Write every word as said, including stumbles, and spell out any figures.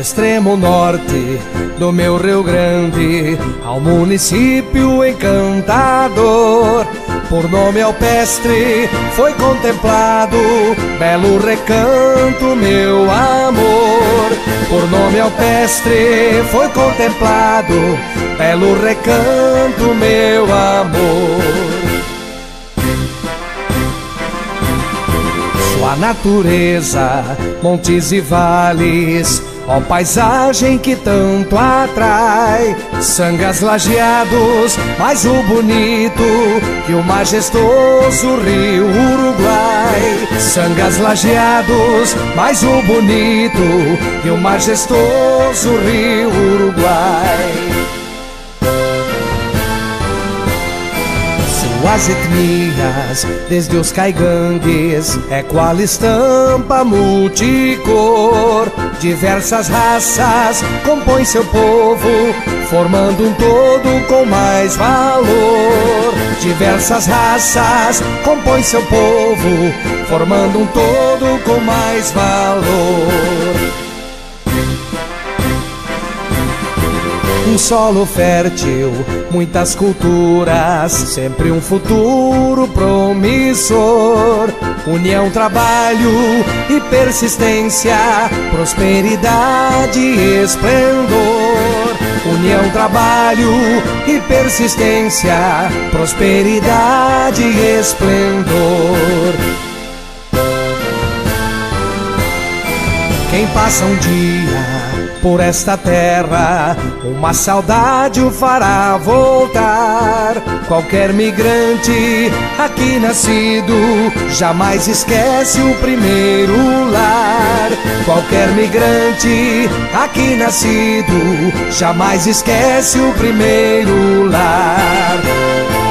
extremo norte do meu Rio Grande, ao município encantador. Por nome alpestre foi contemplado, belo recanto, meu amor. Por nome alpestre foi contemplado, belo recanto, meu amor. Sua natureza, montes e vales, ó paisagem que tanto atrai. Sangas lajeados, mas o bonito e o majestoso rio Uruguai. Sangas lajeados, mas o bonito e o majestoso rio Uruguai. Suas etnias, desde os caigangues, é qual estampa multicor. Diversas raças compõem seu povo, formando um todo com mais valor. Diversas raças compõem seu povo, formando um todo com mais valor. Um solo fértil, muitas culturas, sempre um futuro promissor. União, trabalho e persistência, prosperidade e esplendor. União, trabalho e persistência, prosperidade e esplendor. Quem passa um dia por esta terra, uma saudade o fará voltar. Qualquer migrante aqui nascido jamais esquece o primeiro lar. Qualquer migrante aqui nascido jamais esquece o primeiro lar.